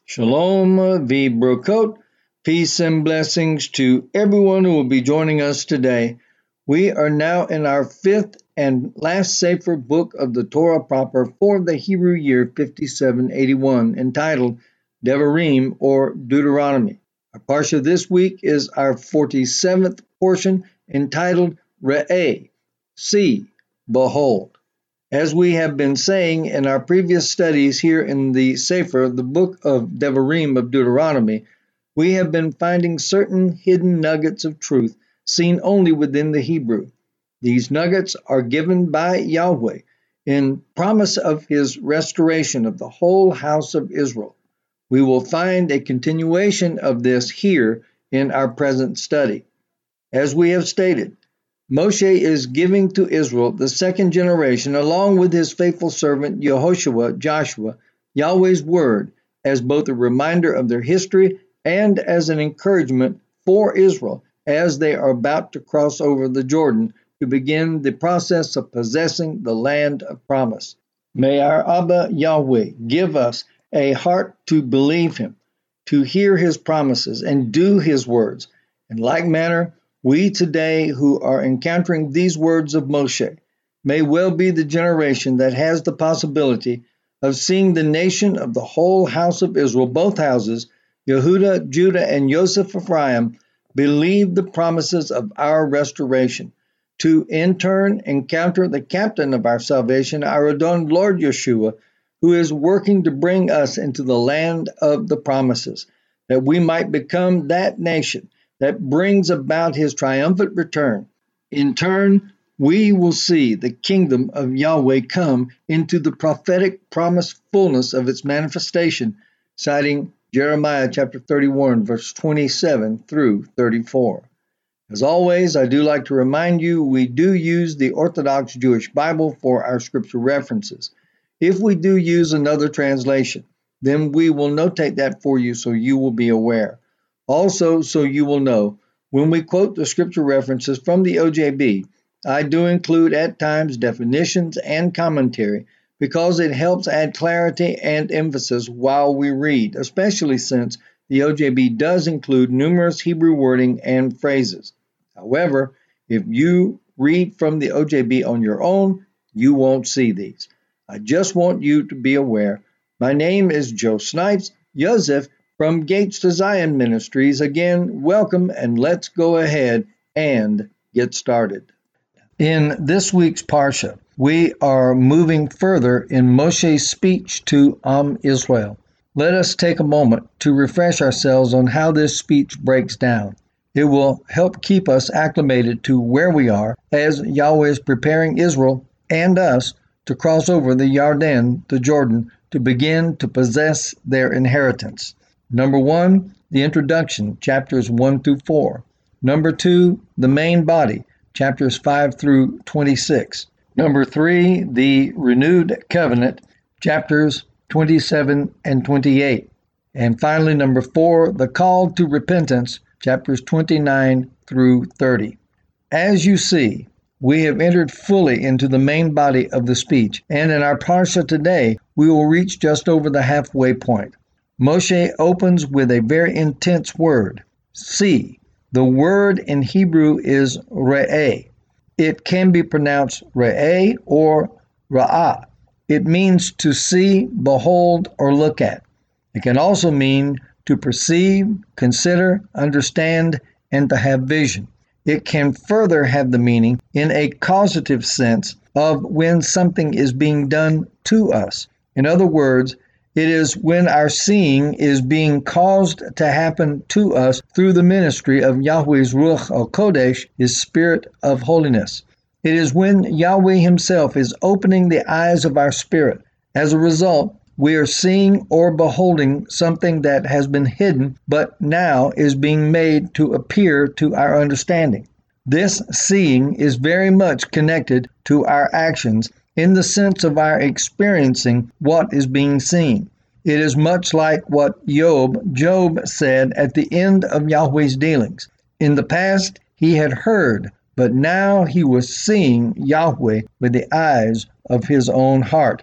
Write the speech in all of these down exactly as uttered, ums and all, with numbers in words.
Shalom, v'brokot, peace and blessings to everyone who will be joining us today. We are now in our fifth and last Sefer book of the Torah proper for the Hebrew year fifty-seven eighty-one, entitled Devarim or Deuteronomy. Our parsha this week is our forty-seventh portion, entitled Re'eh, See, Behold. As we have been saying in our previous studies here in the Sefer, the book of Devarim of Deuteronomy, we have been finding certain hidden nuggets of truth seen only within the Hebrew. These nuggets are given by Yahweh in promise of his restoration of the whole house of Israel. We will find a continuation of this here in our present study. As we have stated, Moshe is giving to Israel, the second generation, along with his faithful servant Yehoshua, Joshua, Yahweh's word, as both a reminder of their history and as an encouragement for Israel as they are about to cross over the Jordan to begin the process of possessing the land of promise. May our Abba Yahweh give us a heart to believe him, to hear his promises and do his words. In like manner, we today who are encountering these words of Moshe may well be the generation that has the possibility of seeing the nation of the whole house of Israel, both houses, Yehuda, Judah, and Yosef Ephraim, believe the promises of our restoration, to in turn encounter the captain of our salvation, our Adon Lord Yeshua, who is working to bring us into the land of the promises, that we might become that nation that brings about his triumphant return. In turn, we will see the kingdom of Yahweh come into the prophetic promised fullness of its manifestation, citing Jeremiah chapter thirty-one, verse twenty-seven through thirty-four. As always, I do like to remind you we do use the Orthodox Jewish Bible for our scripture references. If we do use another translation, then we will notate that for you so you will be aware. Also, so you will know, when we quote the scripture references from the O J B, I do include at times definitions and commentary because it helps add clarity and emphasis while we read, especially since the O J B does include numerous Hebrew wording and phrases. However, if you read from the O J B on your own, you won't see these. I just want you to be aware. My name is Joe Snipes, Yosef, from Gates to Zion Ministries. Again, welcome, and let's go ahead and get started. In this week's Parsha, we are moving further in Moshe's speech to Am Israel. Let us take a moment to refresh ourselves on how this speech breaks down. It will help keep us acclimated to where we are as Yahweh is preparing Israel and us to cross over the Yarden, the Jordan, to begin to possess their inheritance. Number one, the introduction, chapters one through four. Number two, the main body, chapters five through twenty-six. Number three, the renewed covenant, chapters twenty-seven and twenty-eight. And finally, number four, the call to repentance, chapters twenty-nine through thirty. As you see, we have entered fully into the main body of the speech, and in our parsha today, we will reach just over the halfway point. Moshe opens with a very intense word, see. The word in Hebrew is re'eh. It can be pronounced re'eh or ra'ah. It means to see, behold, or look at. It can also mean to perceive, consider, understand, and to have vision. It can further have the meaning in a causative sense of when something is being done to us. In other words, it is when our seeing is being caused to happen to us through the ministry of Yahweh's Ruach HaKodesh, his Spirit of holiness. It is when Yahweh himself is opening the eyes of our spirit. As a result, we are seeing or beholding something that has been hidden but now is being made to appear to our understanding. This seeing is very much connected to our actions in the sense of our experiencing what is being seen. It is much like what Job, Job said at the end of Yahweh's dealings. In the past, he had heard, but now he was seeing Yahweh with the eyes of his own heart.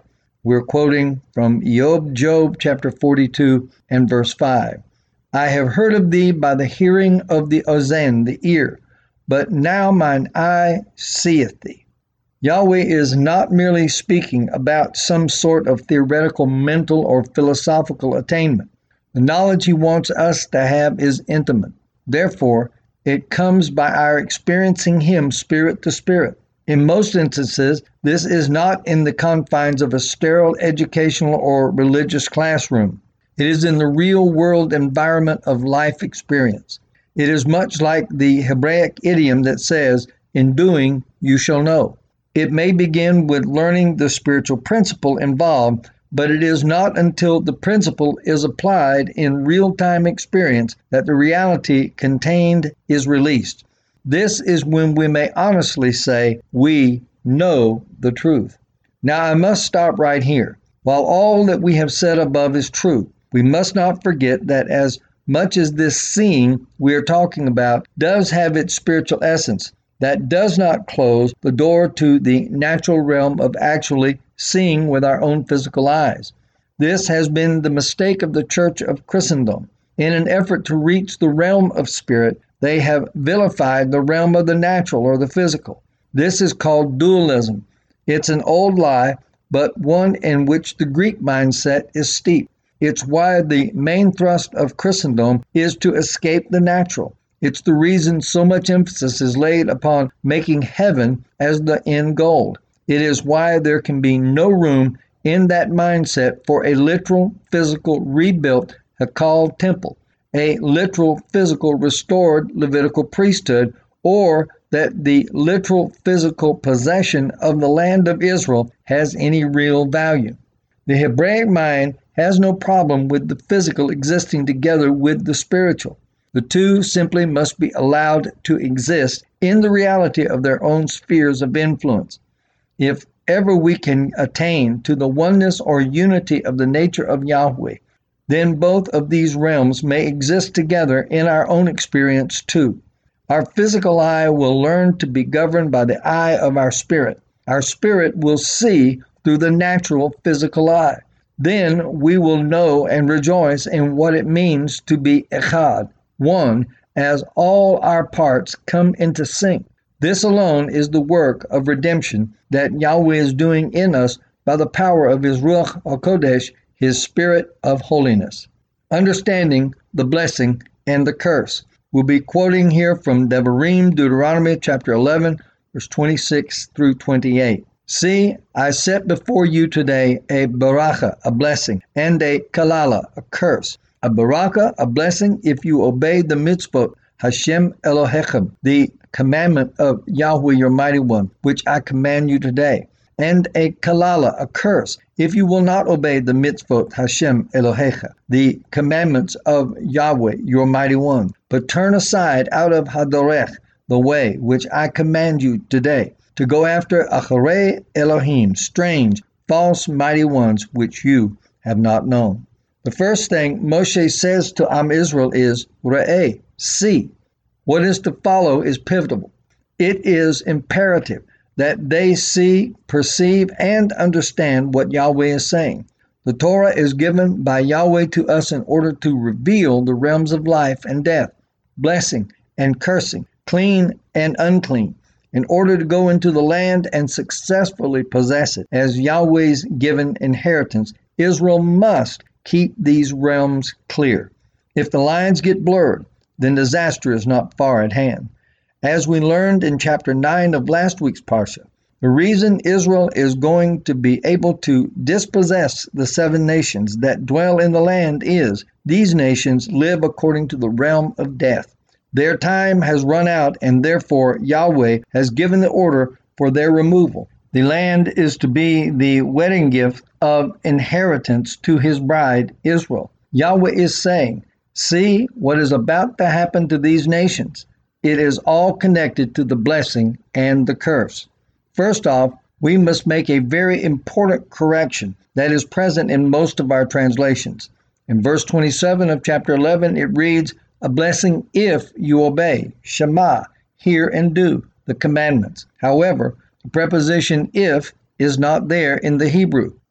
We're quoting from Job, Job chapter forty-two and verse five. I have heard of thee by the hearing of the ozen, the ear, but now mine eye seeth thee. Yahweh is not merely speaking about some sort of theoretical, mental, or philosophical attainment. The knowledge he wants us to have is intimate. Therefore, it comes by our experiencing him spirit to spirit. In most instances, this is not in the confines of a sterile educational or religious classroom. It is in the real-world environment of life experience. It is much like the Hebraic idiom that says, in doing, you shall know. It may begin with learning the spiritual principle involved, but it is not until the principle is applied in real-time experience that the reality contained is released. This is when we may honestly say, we know the truth. Now I must stop right here. While all that we have said above is true, we must not forget that as much as this seeing we are talking about does have its spiritual essence, that does not close the door to the natural realm of actually seeing with our own physical eyes. This has been the mistake of the Church of Christendom. In an effort to reach the realm of spirit, they have vilified the realm of the natural or the physical. This is called dualism. It's an old lie, but one in which the Greek mindset is steeped. It's why the main thrust of Christendom is to escape the natural. It's the reason so much emphasis is laid upon making heaven as the end goal. It is why there can be no room in that mindset for a literal, physical, rebuilt Hekal temple, a literal, physical, restored Levitical priesthood, or that the literal, physical possession of the land of Israel has any real value. The Hebraic mind has no problem with the physical existing together with the spiritual. The two simply must be allowed to exist in the reality of their own spheres of influence. If ever we can attain to the oneness or unity of the nature of Yahweh, then both of these realms may exist together in our own experience too. Our physical eye will learn to be governed by the eye of our spirit. Our spirit will see through the natural physical eye. Then we will know and rejoice in what it means to be echad, one, as all our parts come into sync. This alone is the work of redemption that Yahweh is doing in us by the power of his Ruach HaKodesh, his Spirit of holiness. Understanding the blessing and the curse. We'll be quoting here from Devarim, Deuteronomy chapter eleven, verse twenty-six through twenty-eight. See, I set before you today a baracha, a blessing, and a kalala, a curse. A baraka, a blessing, if you obey the mitzvot, Hashem Elohechem, the commandment of Yahweh your mighty one, which I command you today. And a kalala, a curse, if you will not obey the mitzvot, Hashem Elohecha, the commandments of Yahweh your mighty one, but turn aside out of Hadorech, the way which I command you today, to go after Acharei Elohim, strange, false mighty ones, which you have not known. The first thing Moshe says to Am Israel is, Re'eh, see. What is to follow is pivotal. It is imperative that they see, perceive, and understand what Yahweh is saying. The Torah is given by Yahweh to us in order to reveal the realms of life and death, blessing and cursing, clean and unclean, in order to go into the land and successfully possess it. As Yahweh's given inheritance, Israel must keep these realms clear. If the lines get blurred, then disaster is not far at hand. As we learned in chapter nine of last week's Parsha, the reason Israel is going to be able to dispossess the seven nations that dwell in the land is these nations live according to the realm of death. Their time has run out, and therefore Yahweh has given the order for their removal. The land is to be the wedding gift of inheritance to his bride, Israel. Yahweh is saying, see what is about to happen to these nations. It is all connected to the blessing and the curse. First off, we must make a very important correction that is present in most of our translations. In verse twenty-seven of chapter eleven, it reads, a blessing if you obey, Shema, hear and do the commandments. However, the preposition if is not there in the Hebrew.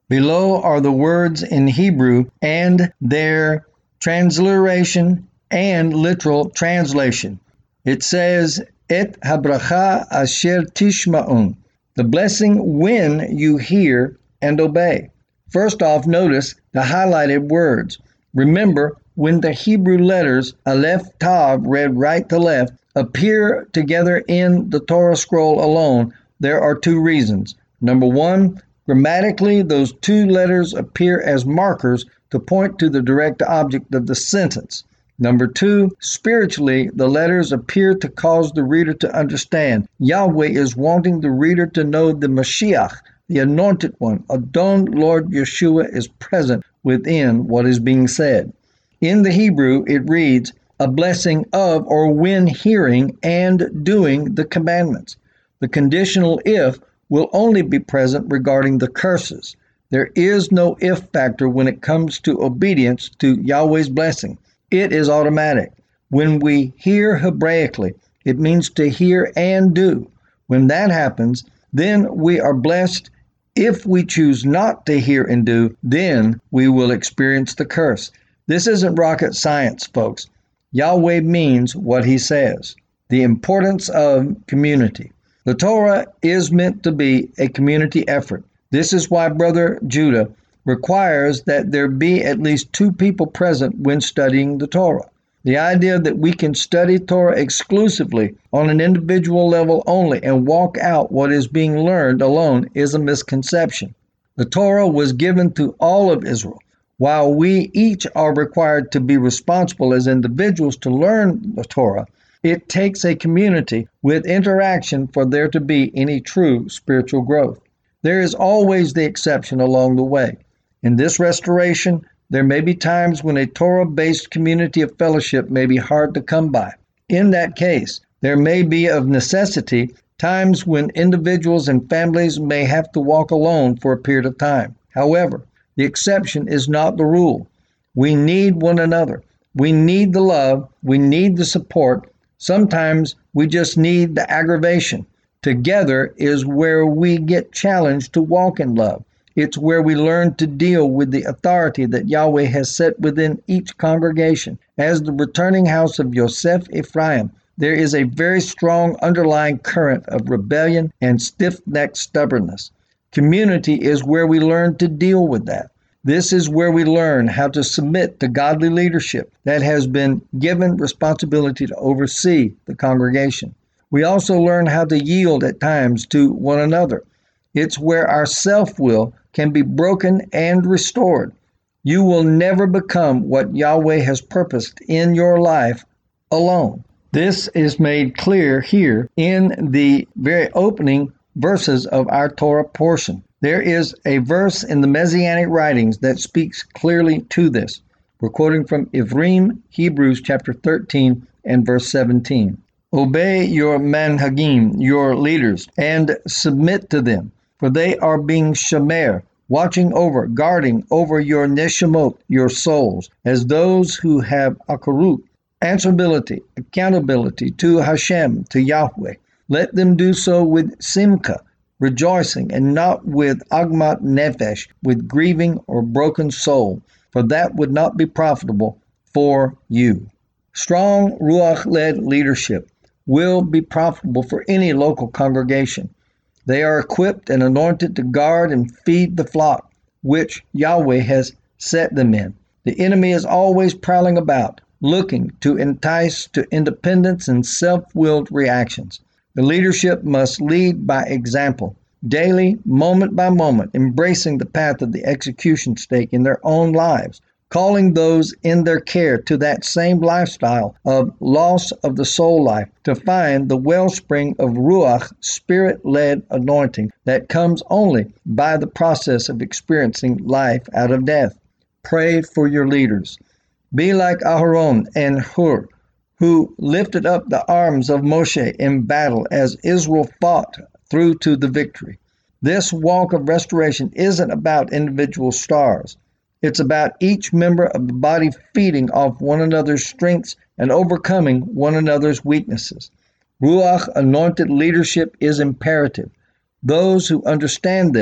Below are the words in Hebrew and their transliteration and literal translation. It says, Et habracha asher tishma'un, the blessing when you hear and obey. First off, notice the highlighted words. Remember, when the Hebrew letters Aleph Tav, read right to left, appear together in the Torah scroll alone, there are two reasons. Number one, grammatically, those two letters appear as markers to point to the direct object of the sentence. Number two, spiritually, the letters appear to cause the reader to understand. Yahweh is wanting the reader to know the Mashiach, the Anointed One, Adon Lord Yeshua, is present within what is being said. In the Hebrew, it reads, a blessing of or when hearing and doing the commandments. The conditional if will only be present regarding the curses. There is no if factor when it comes to obedience to Yahweh's blessing. It is automatic. When we hear Hebraically, it means to hear and do. When that happens, then we are blessed. If we choose not to hear and do, then we will experience the curse. This isn't rocket science, folks. Yahweh means what he says. The importance of community. The Torah is meant to be a community effort. This is why Brother Judah requires that there be at least two people present when studying the Torah. The idea that we can study Torah exclusively on an individual level only and walk out what is being learned alone is a misconception. The Torah was given to all of Israel. While we each are required to be responsible as individuals to learn the Torah, it takes a community with interaction for there to be any true spiritual growth. There is always the exception along the way. In this restoration, there may be times when a Torah-based community of fellowship may be hard to come by. In that case, there may be of necessity times when individuals and families may have to walk alone for a period of time. However, the exception is not the rule. We need one another. We need the love. We need the support. Sometimes we just need the aggravation. Together is where we get challenged to walk in love. It's where we learn to deal with the authority that Yahweh has set within each congregation. As the returning house of Yosef Ephraim, there is a very strong underlying current of rebellion and stiff-necked stubbornness. Community is where we learn to deal with that. This is where we learn how to submit to godly leadership that has been given responsibility to oversee the congregation. We also learn how to yield at times to one another. It's where our self-will can be broken and restored. You will never become what Yahweh has purposed in your life alone. This is made clear here in the very opening verses of our Torah portion. There is a verse in the Messianic writings that speaks clearly to this. We're quoting from Ivrim, Hebrews chapter thirteen and verse seventeen. Obey your manhagim, your leaders, and submit to them, for they are being shomer, watching over, guarding over your neshamot, your souls, as those who have akarut, answerability, accountability to Hashem, to Yahweh. Let them do so with simcha, rejoicing, and not with agmat nefesh, with grieving or broken soul, for that would not be profitable for you. Strong Ruach-led leadership will be profitable for any local congregation. They are equipped and anointed to guard and feed the flock, which Yahweh has set them in. The enemy is always prowling about, looking to entice to independence and self-willed reactions. The leadership must lead by example, daily, moment by moment, embracing the path of the execution stake in their own lives, calling those in their care to that same lifestyle of loss of the soul life to find the wellspring of Ruach, spirit-led anointing that comes only by the process of experiencing life out of death. Pray for your leaders. Be like Aharon and Hur, who lifted up the arms of Moshe in battle as Israel fought through to the victory. This walk of restoration isn't about individual stars. It's about each member of the body feeding off one another's strengths and overcoming one another's weaknesses. Ruach anointed leadership is imperative. Those who understand this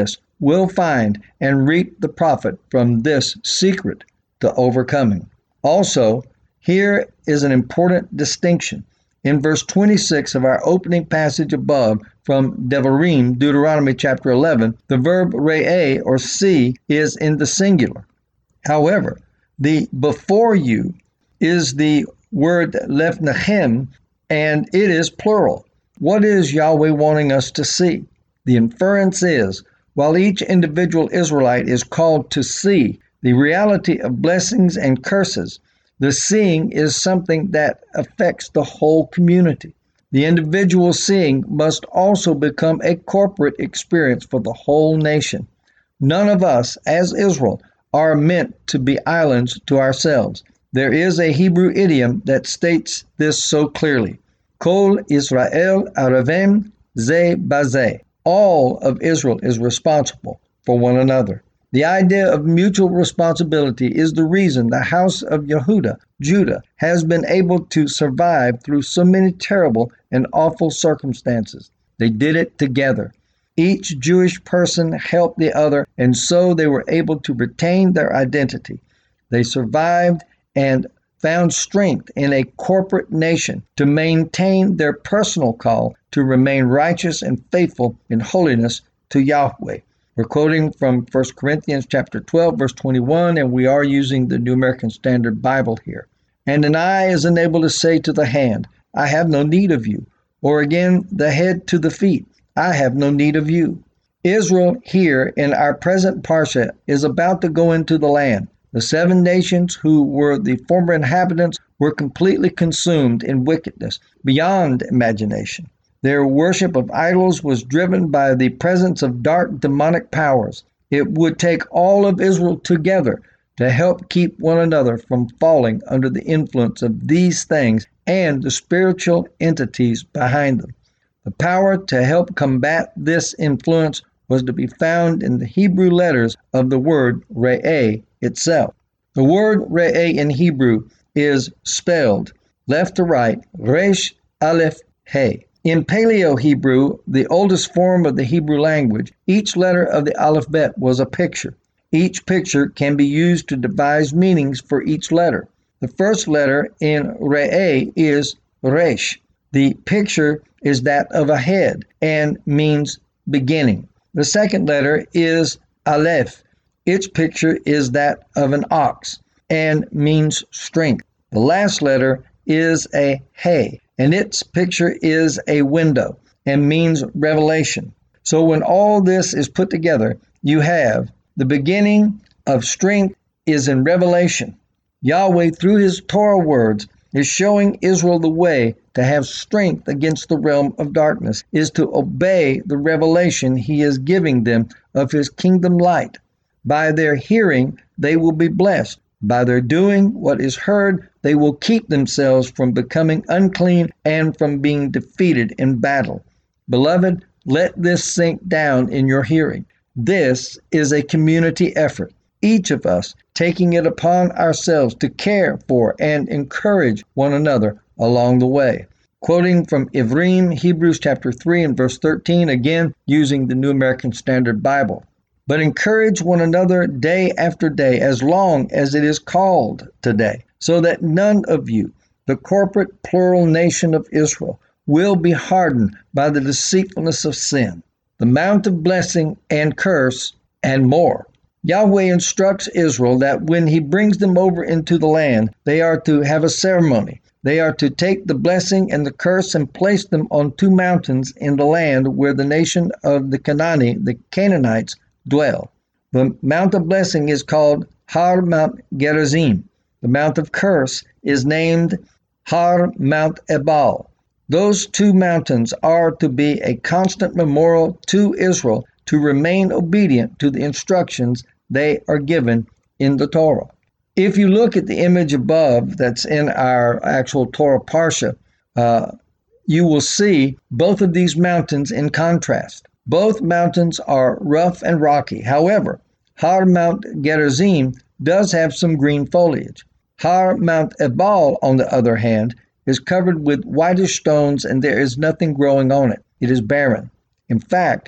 will find and reap the profit from this secret to overcoming. Also, here is an important distinction. In verse twenty-six of our opening passage above from Devarim, Deuteronomy chapter eleven, the verb re'eh or see is in the singular. However, the before you is the word lefnechem, and it is plural. What is Yahweh wanting us to see? The inference is, while each individual Israelite is called to see the reality of blessings and curses, the seeing is something that affects the whole community. The individual seeing must also become a corporate experience for the whole nation. None of us, as Israel, are meant to be islands to ourselves. There is a Hebrew idiom that states this so clearly. Kol Israel Arevem Ze Bazeh. All of Israel is responsible for one another. The idea of mutual responsibility is the reason the house of Yehuda, Judah, has been able to survive through so many terrible and awful circumstances. They did it together. Each Jewish person helped the other, and so they were able to retain their identity. They survived and found strength in a corporate nation to maintain their personal call to remain righteous and faithful in holiness to Yahweh. We're quoting from First Corinthians chapter twelve, verse twenty-one, and we are using the New American Standard Bible here. And an eye is unable to say to the hand, I have no need of you. Or again, the head to the feet, I have no need of you. Israel here in our present Parsha is about to go into the land. The seven nations who were the former inhabitants were completely consumed in wickedness beyond imagination. Their worship of idols was driven by the presence of dark demonic powers. It would take all of Israel together to help keep one another from falling under the influence of these things and the spiritual entities behind them. The power to help combat this influence was to be found in the Hebrew letters of the word re'eh itself. The word re'eh in Hebrew is spelled left to right, resh, aleph, he. In Paleo-Hebrew, the oldest form of the Hebrew language, each letter of the alphabet was a picture. Each picture can be used to devise meanings for each letter. The first letter in re'eh is resh. The picture is that of a head and means beginning. The second letter is aleph. Its picture is that of an ox and means strength. The last letter is a he, and its picture is a window and means revelation. So when all this is put together, you have the beginning of strength is in revelation. Yahweh, through his Torah words, is showing Israel the way to have strength against the realm of darkness, is to obey the revelation he is giving them of his kingdom light. By their hearing, they will be blessed. By their doing what is heard, they will keep themselves from becoming unclean and from being defeated in battle. Beloved, let this sink down in your hearing. This is a community effort, each of us taking it upon ourselves to care for and encourage one another along the way. Quoting from Ivrim, Hebrews chapter three and verse thirteen, again using the New American Standard Bible. But encourage one another day after day, as long as it is called today, so that none of you, the corporate plural nation of Israel, will be hardened by the deceitfulness of sin, the mount of blessing and curse, and more. Yahweh instructs Israel that when he brings them over into the land, they are to have a ceremony. They are to take the blessing and the curse and place them on two mountains in the land where the nation of the Canaani, the Canaanites, dwell. The mount of blessing is called Har Mount Gerizim. The mount of curse is named Har Mount Ebal. Those two mountains are to be a constant memorial to Israel to remain obedient to the instructions they are given in the Torah. If you look at the image above that's in our actual Torah Parsha, uh, you will see both of these mountains in contrast. Both mountains are rough and rocky. However, Har Mount Gerizim does have some green foliage. Har Mount Ebal, on the other hand, is covered with whitish stones and there is nothing growing on it. It is barren. In fact,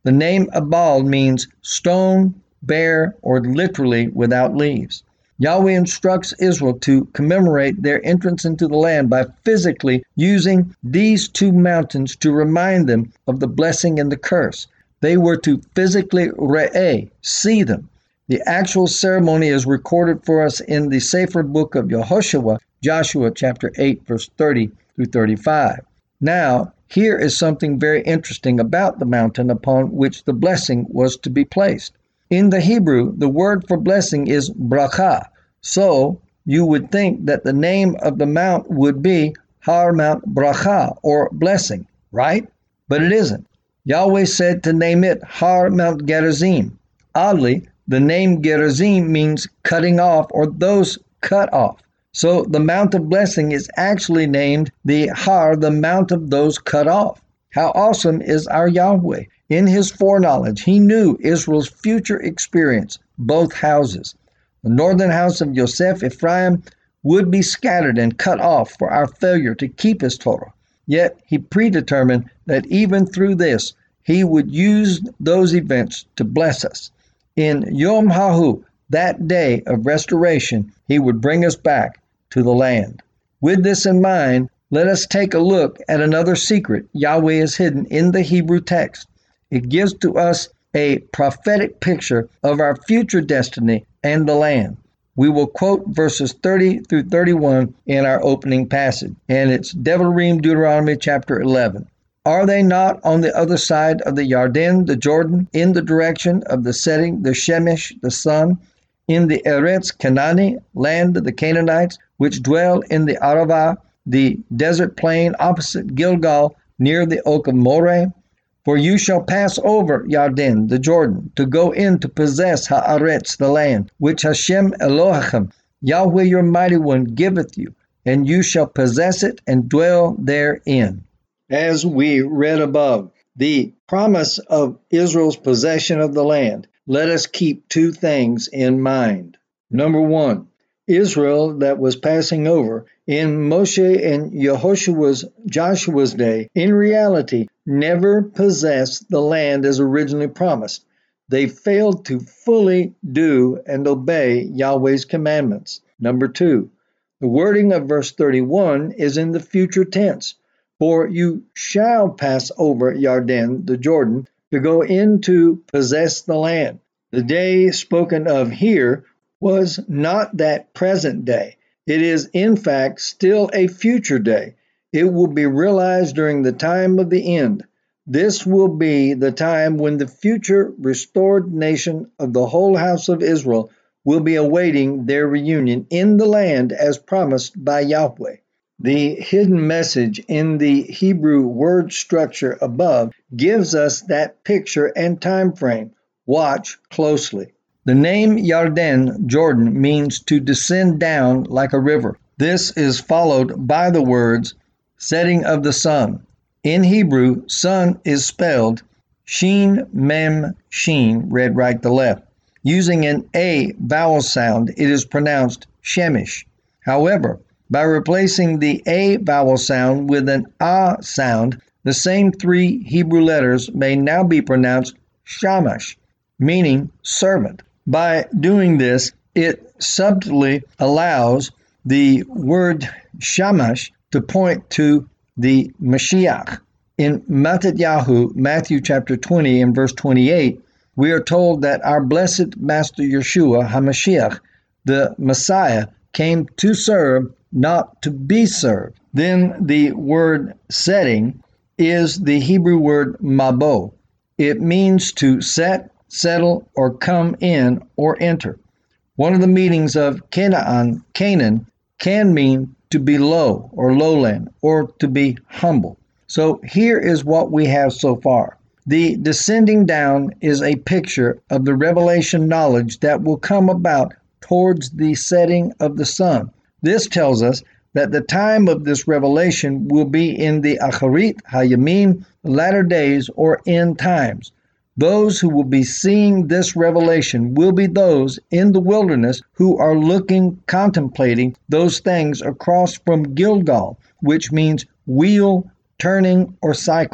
The name Abal means stone, bare, or literally without leaves. Yahweh instructs Israel to commemorate their entrance into the land by physically using these two mountains to remind them of the blessing and the curse. They were to physically re'eh, see them. The actual ceremony is recorded for us in the Sefer book of Yehoshua, Joshua chapter eight, verse thirty through thirty-five. Now, here is something very interesting about the mountain upon which the blessing was to be placed. In the Hebrew, the word for blessing is bracha. So, you would think that the name of the mount would be Har Mount Bracha, or blessing, right? But it isn't. Yahweh said to name it Har Mount Gerizim. Oddly, the name Gerizim means cutting off, or those cut off. So the Mount of Blessing is actually named the Har, the Mount of those cut off. How awesome is our Yahweh! In his foreknowledge, he knew Israel's future experience, both houses. The northern house of Yosef, Ephraim, would be scattered and cut off for our failure to keep his Torah. Yet he predetermined that even through this, he would use those events to bless us. In Yom Hahu, that day of restoration, he would bring us back to the land. With this in mind, let us take a look at another secret Yahweh has hidden in the Hebrew text. It gives to us a prophetic picture of our future destiny and the land. We will quote verses thirty through thirty-one in our opening passage, and it's Devarim, Deuteronomy chapter eleven. Are they not on the other side of the Yarden, the Jordan, in the direction of the setting, the Shemesh, the sun, in the Eretz Canaani, land of the Canaanites, which dwell in the Arava, the desert plain opposite Gilgal, near the oak of Moreh? For you shall pass over Yarden, the Jordan, to go in to possess Haaretz, the land, which Hashem Elohim, Yahweh your mighty one, giveth you, and you shall possess it and dwell therein. As we read above, the promise of Israel's possession of the land, let us keep two things in mind. Number one, Israel that was passing over in Moshe and Yehoshua's Joshua's day, in reality, never possessed the land as originally promised. They failed to fully do and obey Yahweh's commandments. Number two, the wording of verse thirty-one is in the future tense. For you shall pass over Yarden, the Jordan, to go in to possess the land. The day spoken of here was not that present day. It is, in fact, still a future day. It will be realized during the time of the end. This will be the time when the future restored nation of the whole house of Israel will be awaiting their reunion in the land as promised by Yahweh. The hidden message in the Hebrew word structure above gives us that picture and time frame. Watch closely. The name Yarden, Jordan, means to descend down like a river. This is followed by the words, setting of the sun. In Hebrew, sun is spelled Shin, Mem, Shin, read right to left. Using an A vowel sound, it is pronounced Shemesh. However, by replacing the A vowel sound with an A sound, the same three Hebrew letters may now be pronounced Shamash, meaning servant. By doing this, it subtly allows the word Shamash to point to the Mashiach. In Matthew, Matthew chapter twenty and verse twenty-eight, we are told that our blessed Master Yeshua HaMashiach, the Messiah, came to serve, not to be served. Then the word setting is the Hebrew word mabo. It means to set, settle, or come in or enter. One of the meanings of Canaan, Canaan, can mean to be low or lowland or to be humble. So here is what we have so far. The descending down is a picture of the revelation knowledge that will come about towards the setting of the sun. This tells us that the time of this revelation will be in the Acharit Hayamim, latter days or end times. Those who will be seeing this revelation will be those in the wilderness who are looking, contemplating those things across from Gilgal, which means wheel, turning, or cycle.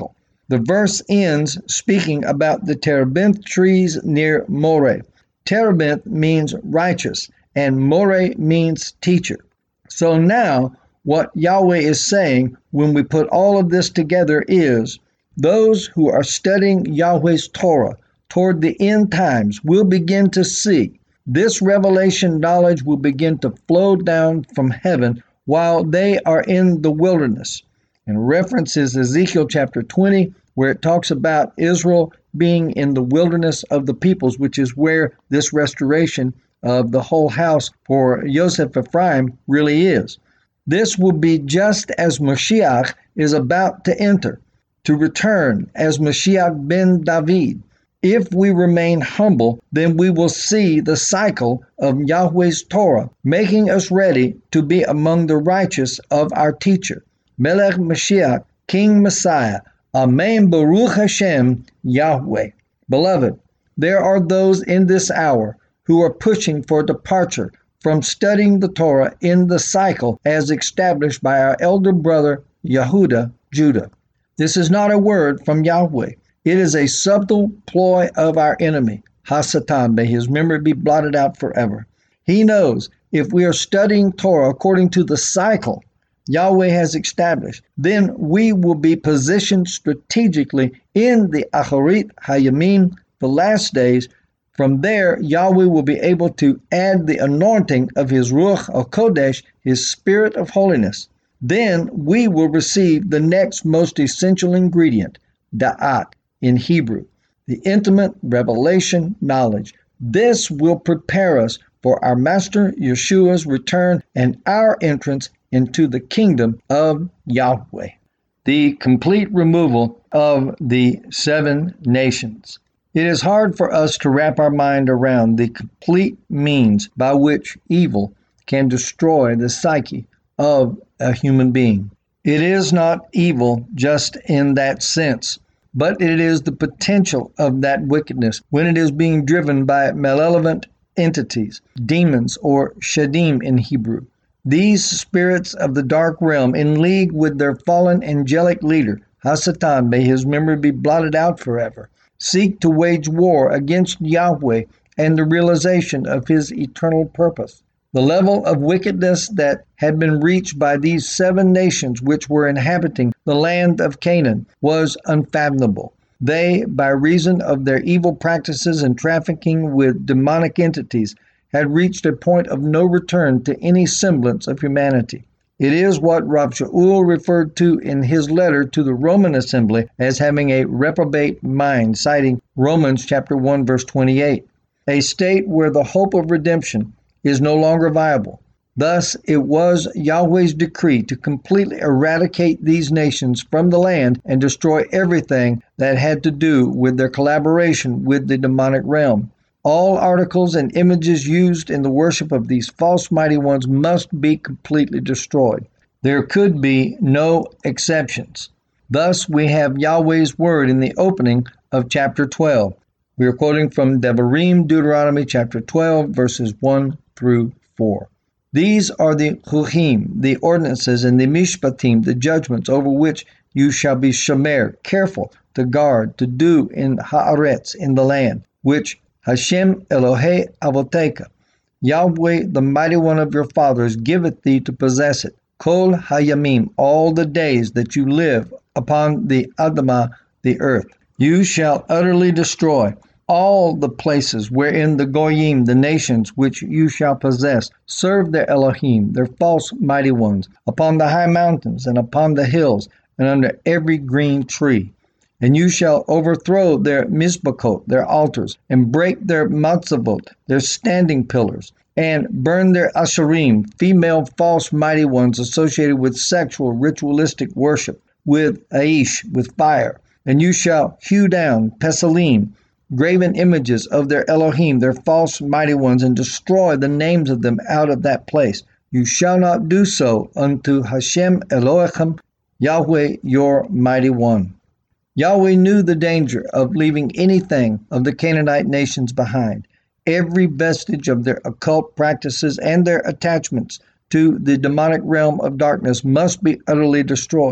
The verse ends speaking about the terebinth trees near Moreh. Terebinth means righteous, and Moreh means teacher. So now, what Yahweh is saying when we put all of this together is, those who are studying Yahweh's Torah toward the end times will begin to see this revelation knowledge will begin to flow down from heaven while they are in the wilderness. And references Ezekiel chapter twenty, where it talks about Israel being in the wilderness of the peoples, which is where this restoration of the whole house for Yosef Ephraim really is. This will be just as Mashiach is about to enter, to return as Mashiach ben David. If we remain humble, then we will see the cycle of Yahweh's Torah, making us ready to be among the righteous of our teacher, Melech Mashiach, King Messiah. Amen, Baruch Hashem, Yahweh. Beloved, there are those in this hour who are pushing for departure from studying the Torah in the cycle as established by our elder brother Yehuda, Judah. This is not a word from Yahweh. It is a subtle ploy of our enemy, Hasatan. May his memory be blotted out forever. He knows if we are studying Torah according to the cycle Yahweh has established, then we will be positioned strategically in the Acharit Hayamim, the last days. From there, Yahweh will be able to add the anointing of his Ruach HaKodesh, his Spirit of holiness. Then we will receive the next most essential ingredient, Da'at in Hebrew, the intimate revelation knowledge. This will prepare us for our Master Yeshua's return and our entrance into the kingdom of Yahweh. The complete removal of the seven nations. It is hard for us to wrap our mind around the complete means by which evil can destroy the psyche of a human being. It is not evil just in that sense, but it is the potential of that wickedness when it is being driven by malevolent entities, demons, or shadim in Hebrew. These spirits of the dark realm, in league with their fallen angelic leader, Hasatan, may his memory be blotted out forever, seek to wage war against Yahweh and the realization of his eternal purpose. The level of wickedness that had been reached by these seven nations which were inhabiting the land of Canaan was unfathomable. They, by reason of their evil practices and trafficking with demonic entities, had reached a point of no return to any semblance of humanity. It is what Rav Shaul referred to in his letter to the Roman assembly as having a reprobate mind, citing Romans chapter one, verse twenty-eight, a state where the hope of redemption is no longer viable. Thus, it was Yahweh's decree to completely eradicate these nations from the land and destroy everything that had to do with their collaboration with the demonic realm. All articles and images used in the worship of these false mighty ones must be completely destroyed. There could be no exceptions. Thus, we have Yahweh's word in the opening of chapter twelve. We are quoting from Devarim, Deuteronomy chapter twelve, verses one through four. These are the chuchim, the ordinances, and the mishpatim, the judgments over which you shall be shomer, careful to guard, to do in haaretz, in the land, which Hashem Elohei Avoteka, Yahweh, the mighty one of your fathers, giveth thee to possess it. Kol hayamim, all the days that you live upon the Adamah, the earth. You shall utterly destroy all the places wherein the Goyim, the nations which you shall possess, serve their Elohim, their false mighty ones, upon the high mountains and upon the hills and under every green tree. And you shall overthrow their mizbachot, their altars, and break their matzavot, their standing pillars, and burn their asherim, female false mighty ones associated with sexual ritualistic worship, with aish, with fire. And you shall hew down pesalim, graven images of their Elohim, their false mighty ones, and destroy the names of them out of that place. You shall not do so unto Hashem Elohechem, Yahweh your mighty one. Yahweh knew the danger of leaving anything of the Canaanite nations behind. Every vestige of their occult practices and their attachments to the demonic realm of darkness must be utterly destroyed.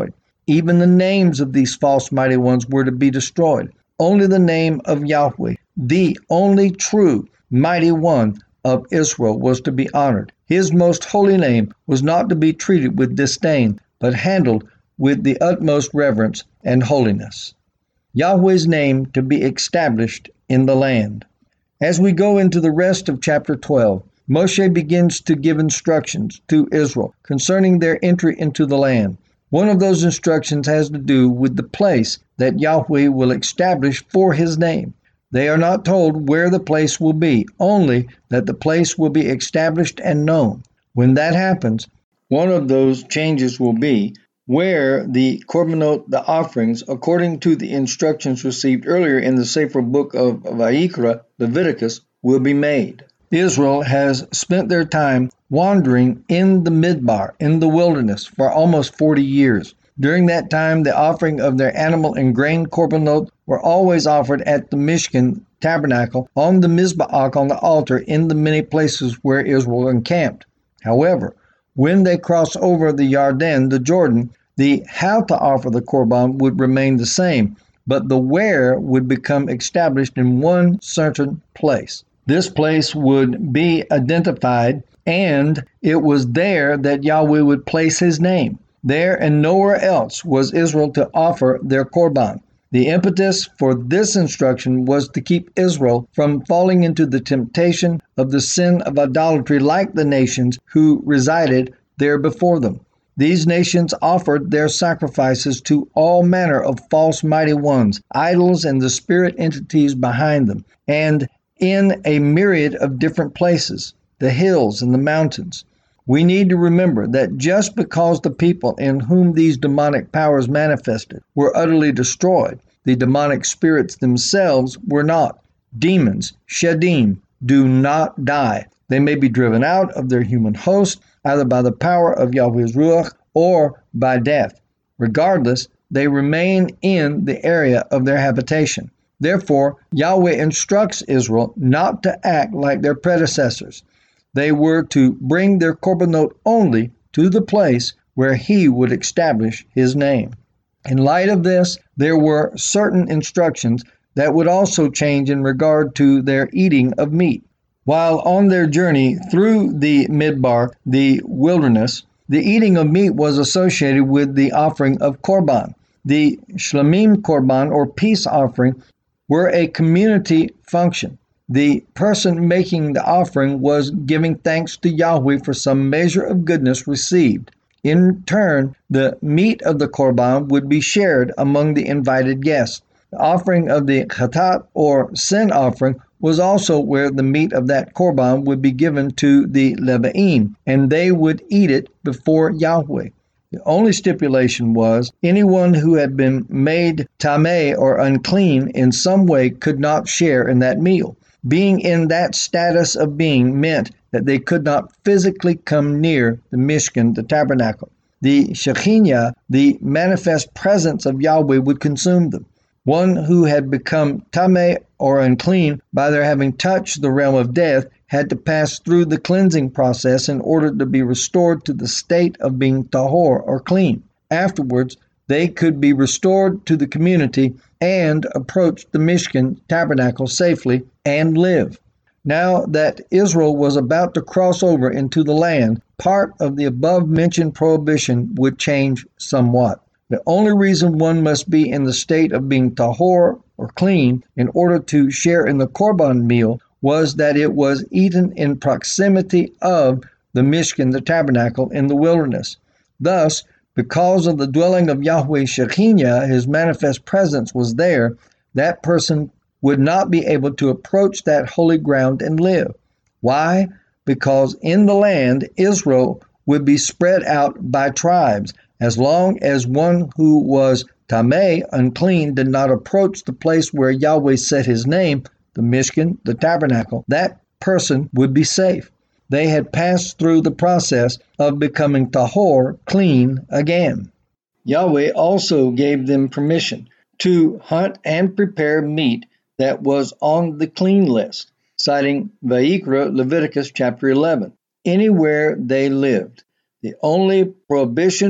Even the names of these false mighty ones were to be destroyed. Only the name of Yahweh, the only true mighty one of Israel, was to be honored. His most holy name was not to be treated with disdain, but handled with the utmost reverence and holiness. Yahweh's name to be established in the land. As we go into the rest of chapter twelve, Moshe begins to give instructions to Israel concerning their entry into the land. One of those instructions has to do with the place that Yahweh will establish for his name. They are not told where the place will be, only that the place will be established and known. When that happens, one of those changes will be where the korbanot, the offerings, according to the instructions received earlier in the Sefer book of Vayikra, Leviticus, will be made. Israel has spent their time wandering in the Midbar, in the wilderness, for almost forty years. During that time, the offering of their animal and grain korbanot were always offered at the Mishkan tabernacle, on the Mizbeach, on the altar, in the many places where Israel encamped. However, when they crossed over the Yarden, the Jordan, the how to offer the korban would remain the same, but the where would become established in one certain place. This place would be identified, and it was there that Yahweh would place his name. There and nowhere else was Israel to offer their korban. The impetus for this instruction was to keep Israel from falling into the temptation of the sin of idolatry like the nations who resided there before them. These nations offered their sacrifices to all manner of false mighty ones, idols and the spirit entities behind them, and in a myriad of different places, the hills and the mountains. We need to remember that just because the people in whom these demonic powers manifested were utterly destroyed, the demonic spirits themselves were not. Demons, shedim, do not die. They may be driven out of their human host, either by the power of Yahweh's Ruach or by death. Regardless, they remain in the area of their habitation. Therefore, Yahweh instructs Israel not to act like their predecessors. They were to bring their korbanot only to the place where he would establish his name. In light of this, there were certain instructions that would also change in regard to their eating of meat. While on their journey through the Midbar, the wilderness, the eating of meat was associated with the offering of korban. The shlamim korban, or peace offering, were a community function. The person making the offering was giving thanks to Yahweh for some measure of goodness received. In turn, the meat of the korban would be shared among the invited guests. The offering of the chatat, or sin offering, was also where the meat of that korban would be given to the Levi'im, and they would eat it before Yahweh. The only stipulation was anyone who had been made tameh, or unclean in some way, could not share in that meal. Being in that status of being meant that they could not physically come near the Mishkan, the tabernacle. The Shekhinah, the manifest presence of Yahweh, would consume them. One who had become tameh, or unclean, by their having touched the realm of death, had to pass through the cleansing process in order to be restored to the state of being tahor, or clean. Afterwards, they could be restored to the community and approach the Mishkan tabernacle safely and live. Now that Israel was about to cross over into the land, part of the above-mentioned prohibition would change somewhat. The only reason one must be in the state of being tahor, or clean, in order to share in the korban meal was that it was eaten in proximity of the Mishkan, the tabernacle, in the wilderness. Thus, because of the dwelling of Yahweh Shekhinah, his manifest presence was there, that person would not be able to approach that holy ground and live. Why? Because in the land, Israel would be spread out by tribes. As long as one who was tameh, unclean, did not approach the place where Yahweh set his name, the Mishkan, the tabernacle, that person would be safe. They had passed through the process of becoming tahor, clean again. Yahweh also gave them permission to hunt and prepare meat that was on the clean list, citing Vayikra, Leviticus chapter eleven, anywhere they lived. The only prohibition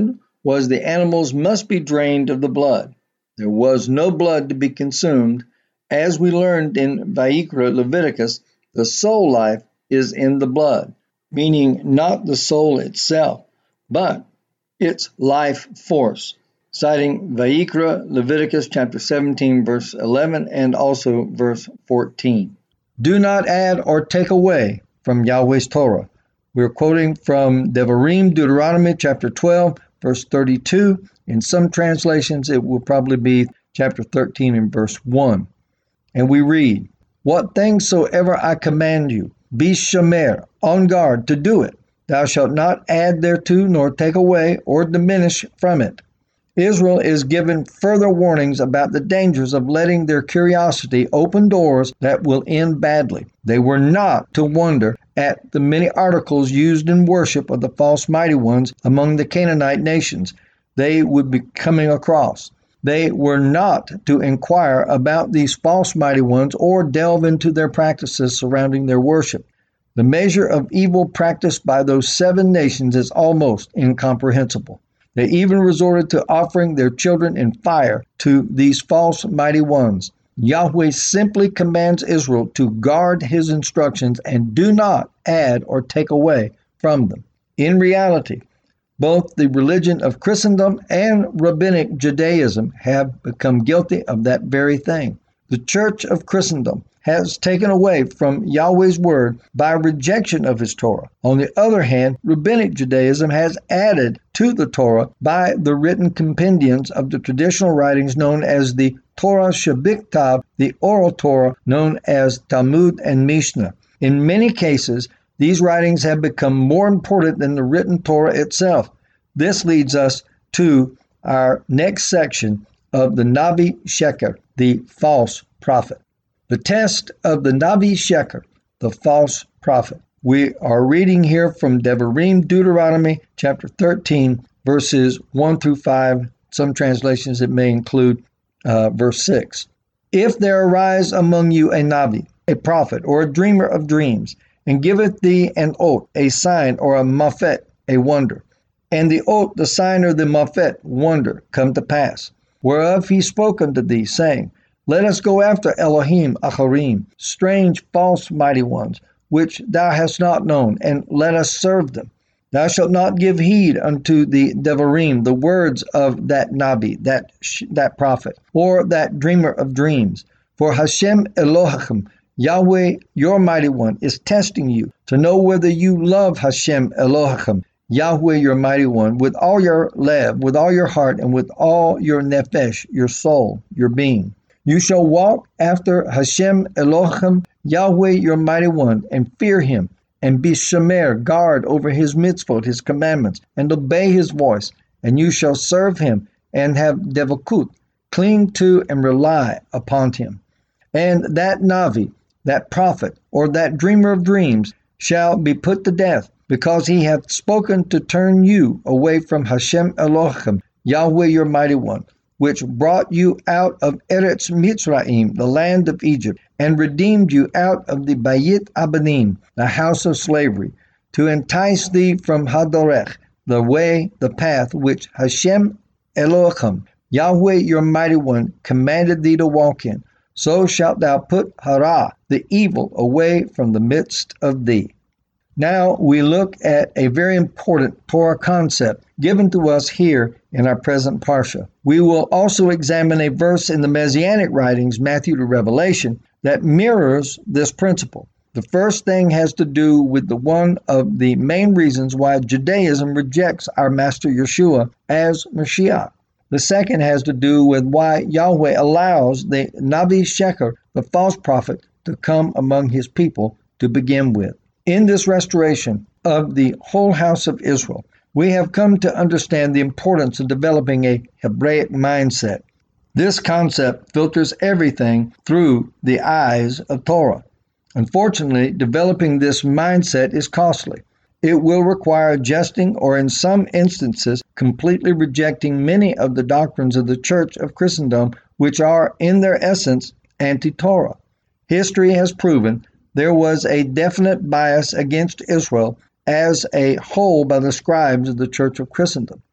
was the animals must be drained of the blood. There was no blood to be consumed. As we learned in Vayikra Leviticus, the soul life is in the blood, meaning not the soul itself, but its life force, citing Vayikra Leviticus chapter seventeen, verse eleven, and also verse fourteen. Do not add or take away from Yahweh's Torah. We're quoting from Devarim, Deuteronomy chapter twelve, verse thirty-two. In some translations, it will probably be chapter thirteen and verse one. And we read, What things soever I command you, be shomer, on guard to do it. Thou shalt not add thereto, nor take away, or diminish from it. Israel is given further warnings about the dangers of letting their curiosity open doors that will end badly. They were not to wonder at the many articles used in worship of the false mighty ones among the Canaanite nations they would be coming across. They were not to inquire about these false mighty ones or delve into their practices surrounding their worship. The measure of evil practiced by those seven nations is almost incomprehensible. They even resorted to offering their children in fire to these false mighty ones. Yahweh simply commands Israel to guard his instructions and do not add or take away from them. In reality, both the religion of Christendom and Rabbinic Judaism have become guilty of that very thing. The Church of Christendom has taken away from Yahweh's word by rejection of his Torah. On the other hand, Rabbinic Judaism has added to the Torah by the written compendiums of the traditional writings known as the Torah Shebiktav, the oral Torah known as Talmud and Mishnah. In many cases, these writings have become more important than the written Torah itself. This leads us to our next section of the Navi Sheker, the false prophet. The test of the Navi Sheker, the false prophet. We are reading here from Devarim, Deuteronomy, chapter thirteen, verses one through five. Some translations it may include uh, verse six. If there arise among you a Navi, a prophet, or a dreamer of dreams, and giveth thee an oath, a sign, or a mafet, a wonder, and the oath, the sign, or the mafet, wonder, come to pass, whereof he spoke unto thee, saying, Let us go after Elohim Acharim, strange false mighty ones, which thou hast not known, and let us serve them. Thou shalt not give heed unto the Devarim, the words of that Nabi, that that prophet, or that dreamer of dreams. For Hashem Elohim, Yahweh, your mighty one, is testing you to know whether you love Hashem Elohim, Yahweh, your mighty one, with all your lev, with all your heart, and with all your nefesh, your soul, your being. You shall walk after Hashem Elohim, Yahweh, your mighty one, and fear him, and be shemer, guard over his mitzvot, his commandments, and obey his voice. And you shall serve him, and have devakut, cling to and rely upon him. And that Navi, that prophet, or that dreamer of dreams, shall be put to death, because he hath spoken to turn you away from Hashem Elohim, Yahweh your mighty one, which brought you out of Eretz Mitzrayim, the land of Egypt, and redeemed you out of the Bayit Abanim, the house of slavery, to entice thee from Hadorech, the way, the path which Hashem Elohim, Yahweh your mighty one, commanded thee to walk in. So shalt thou put hara, the evil, away from the midst of thee. Now we look at a very important Torah concept given to us here in our present Parsha. We will also examine a verse in the Messianic writings, Matthew to Revelation, that mirrors this principle. The first thing has to do with the one of the main reasons why Judaism rejects our Master Yeshua as Mashiach. The second has to do with why Yahweh allows the Navi Sheker, the false prophet, to come among his people to begin with. In this restoration of the whole house of Israel, we have come to understand the importance of developing a Hebraic mindset. This concept filters everything through the eyes of Torah. Unfortunately, developing this mindset is costly. It will require adjusting or, in some instances, completely rejecting many of the doctrines of the Church of Christendom, which are, in their essence, anti-Torah. History has proven there was a definite bias against Israel as a whole by the scribes of the Church of Christendom.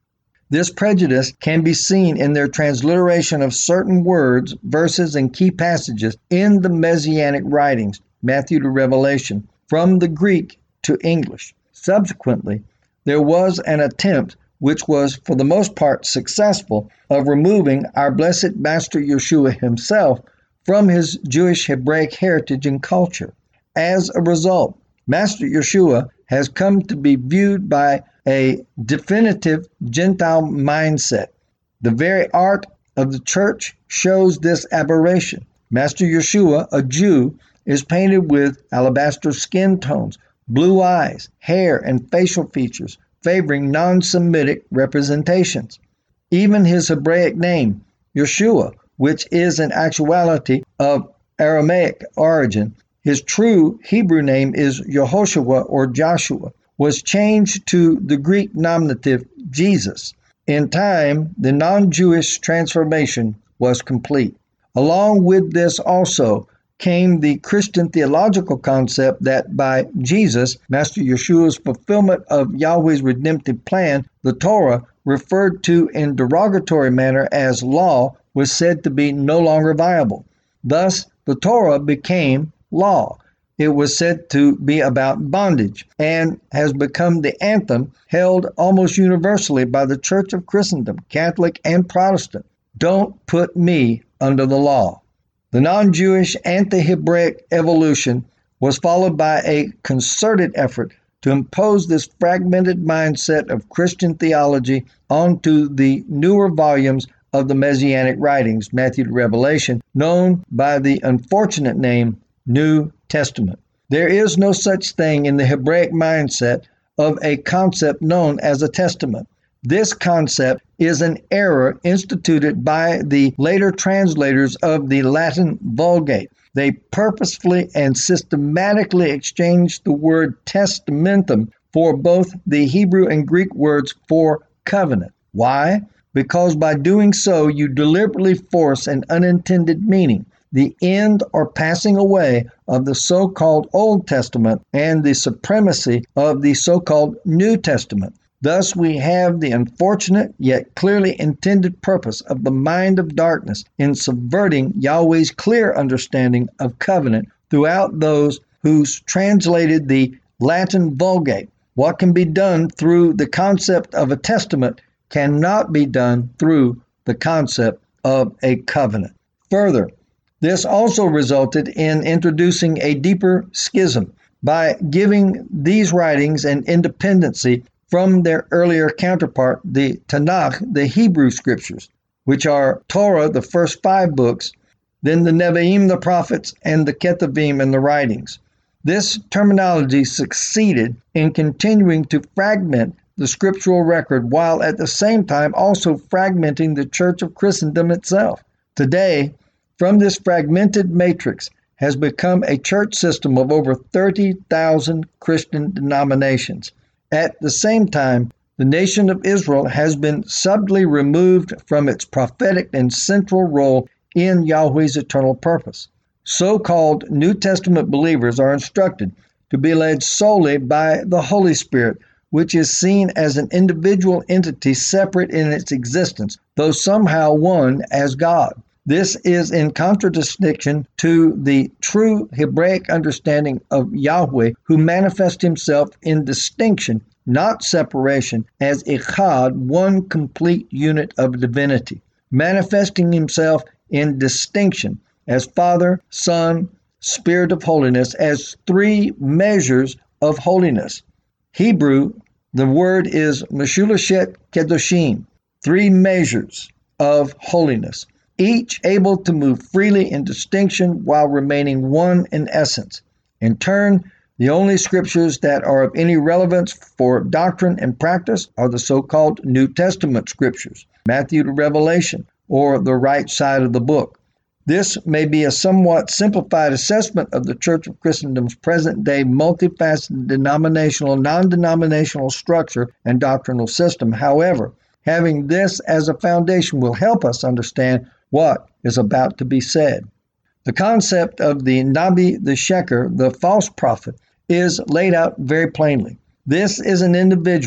This prejudice can be seen in their transliteration of certain words, verses, and key passages in the Messianic writings, Matthew to Revelation, from the Greek to English. Subsequently, there was an attempt, which was for the most part successful, of removing our blessed Master Yeshua himself from his Jewish Hebraic heritage and culture. As a result, Master Yeshua has come to be viewed by a definitive Gentile mindset. The very art of the church shows this aberration. Master Yeshua, a Jew, is painted with alabaster skin tones, blue eyes, hair, and facial features, favoring non-Semitic representations. Even his Hebraic name, Yeshua, which is in actuality of Aramaic origin, his true Hebrew name is Yehoshua or Joshua, was changed to the Greek nominative Jesus. In time, the non-Jewish transformation was complete. Along with this also came the Christian theological concept that by Jesus, Master Yeshua's fulfillment of Yahweh's redemptive plan, the Torah, referred to in derogatory manner as law, was said to be no longer viable. Thus, the Torah became law. It was said to be about bondage and has become the anthem held almost universally by the Church of Christendom, Catholic and Protestant. Don't put me under the law. The non-Jewish anti-Hebraic evolution was followed by a concerted effort to impose this fragmented mindset of Christian theology onto the newer volumes of the Messianic writings, Matthew to Revelation, known by the unfortunate name New Testament. There is no such thing in the Hebraic mindset of a concept known as a testament. This concept is an error instituted by the later translators of the Latin Vulgate. They purposefully and systematically exchanged the word testamentum for both the Hebrew and Greek words for covenant. Why? Because by doing so, you deliberately force an unintended meaning, the end or passing away of the so-called Old Testament and the supremacy of the so-called New Testament. Thus, we have the unfortunate yet clearly intended purpose of the mind of darkness in subverting Yahweh's clear understanding of covenant throughout those who translated the Latin Vulgate. What can be done through the concept of a testament cannot be done through the concept of a covenant. Further, this also resulted in introducing a deeper schism by giving these writings an independency from their earlier counterpart, the Tanakh, the Hebrew scriptures, which are Torah, the first five books, then the Nevi'im, the prophets, and the Ketuvim and the writings. This terminology succeeded in continuing to fragment the scriptural record while at the same time also fragmenting the Church of Christendom itself. Today, from this fragmented matrix has become a church system of over thirty thousand Christian denominations. At the same time, the nation of Israel has been subtly removed from its prophetic and central role in Yahweh's eternal purpose. So-called New Testament believers are instructed to be led solely by the Holy Spirit, which is seen as an individual entity separate in its existence, though somehow one as God. This is in contradistinction to the true Hebraic understanding of Yahweh, who manifests himself in distinction, not separation, as Echad, one complete unit of divinity, manifesting himself in distinction as Father, Son, Spirit of holiness, as three measures of holiness. Hebrew, the word is Meshulashet Kedoshim, three measures of holiness, each able to move freely in distinction while remaining one in essence. In turn, the only scriptures that are of any relevance for doctrine and practice are the so-called New Testament scriptures, Matthew to Revelation, or the right side of the book. This may be a somewhat simplified assessment of the Church of Christendom's present-day multifaceted denominational, non-denominational structure and doctrinal system. However, having this as a foundation will help us understand what is about to be said. The concept of the Nabi, the Sheker, the false prophet, is laid out very plainly. This is an individual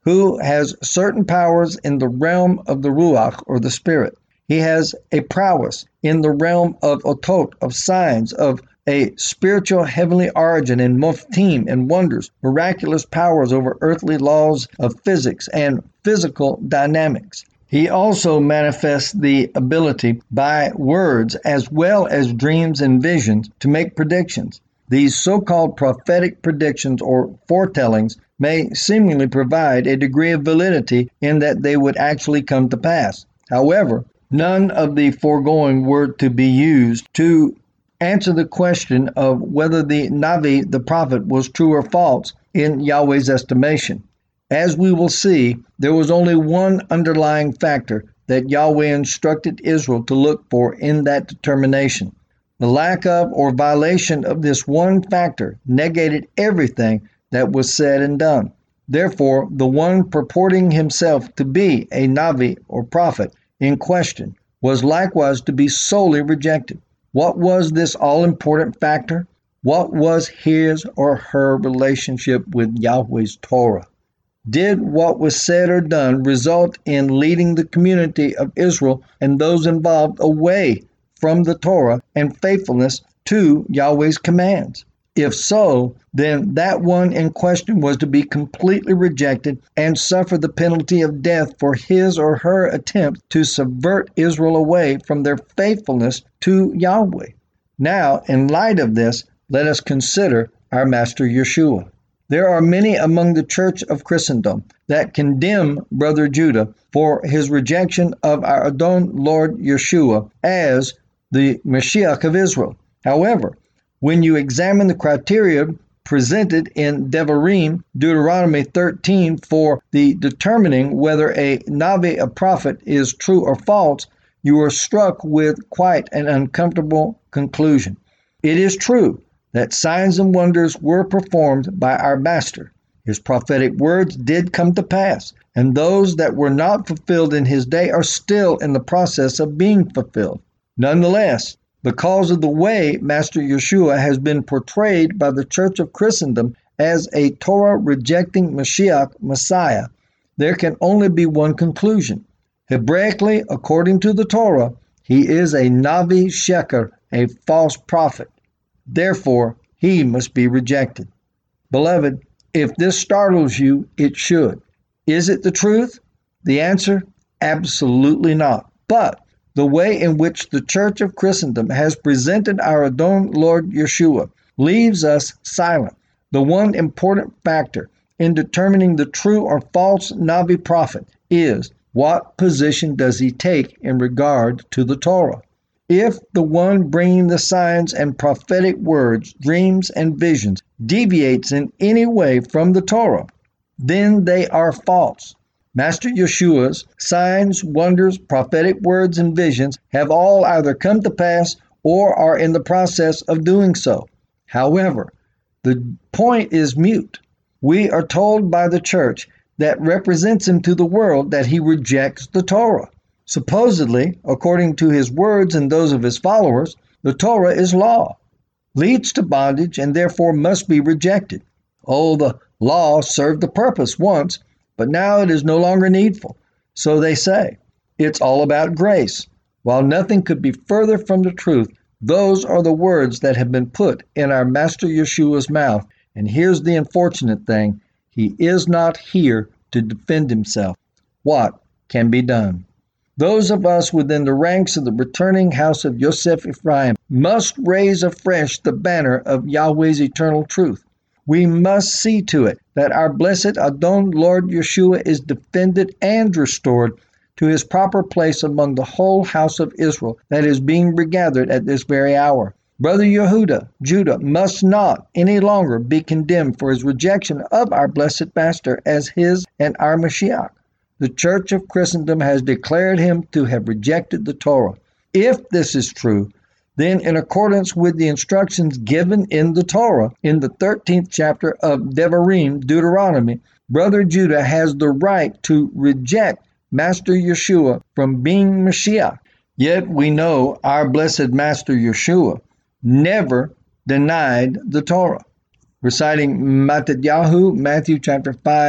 who has certain powers in the realm of the Ruach, or the Spirit. He has a prowess in the realm of Otot, of signs, of a spiritual heavenly origin, in Moftim, and wonders, miraculous powers over earthly laws of physics and physical dynamics. He also manifests the ability by words as well as dreams and visions to make predictions. These so-called prophetic predictions or foretellings may seemingly provide a degree of validity in that they would actually come to pass. However, none of the foregoing were to be used to answer the question of whether the Navi, the prophet, was true or false in Yahweh's estimation. As we will see, there was only one underlying factor that Yahweh instructed Israel to look for in that determination. The lack of or violation of this one factor negated everything that was said and done. Therefore, the one purporting himself to be a Navi or prophet in question was likewise to be solely rejected. What was this all-important factor? What was his or her relationship with Yahweh's Torah? Did what was said or done result in leading the community of Israel and those involved away from the Torah and faithfulness to Yahweh's commands? If so, then that one in question was to be completely rejected and suffer the penalty of death for his or her attempt to subvert Israel away from their faithfulness to Yahweh. Now, in light of this, let us consider our Master Yeshua. There are many among the Church of Christendom that condemn Brother Judah for his rejection of our Adon Lord Yeshua as the Mashiach of Israel. However, when you examine the criteria presented in Devarim, Deuteronomy thirteen, for the determining whether a Navi, a prophet, is true or false, you are struck with quite an uncomfortable conclusion. It is true that signs and wonders were performed by our Master. His prophetic words did come to pass, and those that were not fulfilled in his day are still in the process of being fulfilled. Nonetheless, because of the way Master Yeshua has been portrayed by the Church of Christendom as a Torah-rejecting Mashiach, Messiah, there can only be one conclusion. Hebraically, according to the Torah, he is a Navi Sheker, a false prophet. Therefore, he must be rejected. Beloved, if this startles you, it should. Is it the truth? The answer, absolutely not. But the way in which the Church of Christendom has presented our Adon Lord Yeshua leaves us silent. The one important factor in determining the true or false Navi prophet is, what position does he take in regard to the Torah? If the one bringing the signs and prophetic words, dreams, and visions deviates in any way from the Torah, then they are false. Master Yeshua's signs, wonders, prophetic words, and visions have all either come to pass or are in the process of doing so. However, the point is mute. We are told by the church that represents him to the world that he rejects the Torah. Supposedly, according to his words and those of his followers, the Torah is law, leads to bondage, and therefore must be rejected. Oh, the law served the purpose once, but now it is no longer needful. So they say. It's all about grace. While nothing could be further from the truth, those are the words that have been put in our Master Yeshua's mouth. And here's the unfortunate thing. He is not here to defend himself. What can be done? Those of us within the ranks of the returning house of Yosef Ephraim must raise afresh the banner of Yahweh's eternal truth. We must see to it that our blessed Adon Lord Yeshua is defended and restored to his proper place among the whole house of Israel that is being regathered at this very hour. Brother Yehuda, Judah, must not any longer be condemned for his rejection of our blessed Master as his and our Mashiach. The Church of Christendom has declared him to have rejected the Torah. If this is true, then in accordance with the instructions given in the Torah, in the thirteenth chapter of Devarim, Deuteronomy, Brother Judah has the right to reject Master Yeshua from being Mashiach. Yet we know our blessed Master Yeshua never denied the Torah. Reciting Matthew, Matthew chapter five,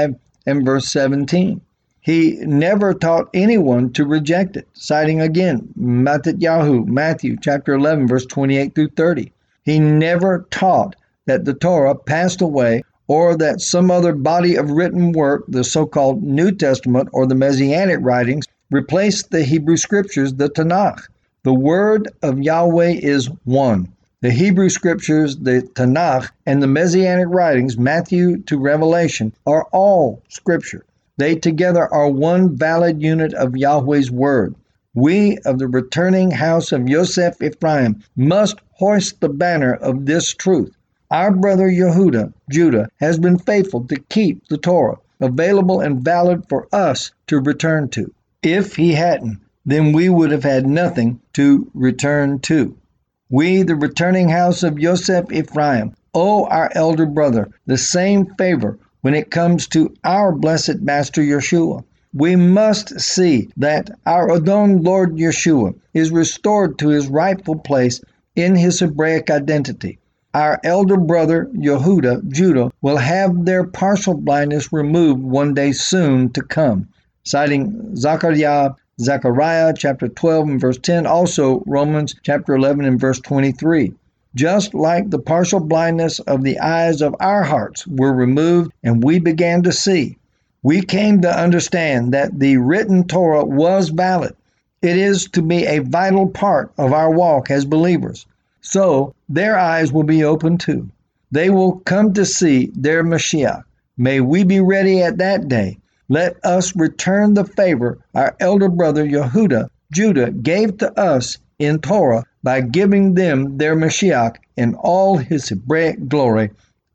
and verse seventeen. He never taught anyone to reject it, citing again Matthew, Matthew chapter eleven, verse twenty-eight through thirty. He never taught that the Torah passed away or that some other body of written work, the so-called New Testament or the Messianic writings, replaced the Hebrew Scriptures, the Tanakh. The word of Yahweh is one. The Hebrew Scriptures, the Tanakh, and the Messianic writings, Matthew to Revelation, are all Scripture. They together are one valid unit of Yahweh's word. We of the returning house of Yosef Ephraim must hoist the banner of this truth. Our brother Yehuda, Judah, has been faithful to keep the Torah available and valid for us to return to. If he hadn't, then we would have had nothing to return to. We, the returning house of Yosef Ephraim, owe our elder brother the same favor when it comes to our blessed Master Yeshua. We must see that our Adon Lord Yeshua is restored to his rightful place in his Hebraic identity. Our elder brother Yehuda, Judah, will have their partial blindness removed one day soon to come. Citing Zechariah, Zechariah chapter twelve and verse ten, also Romans chapter eleven and verse twenty-three. Just like the partial blindness of the eyes of our hearts were removed and we began to see, we came to understand that the written Torah was valid. It is to be a vital part of our walk as believers. So their eyes will be open too. They will come to see their Mashiach. May we be ready at that day. Let us return the favor our elder brother Yehuda, Judah, gave to us in Torah by giving them their Mashiach in all his Hebraic glory.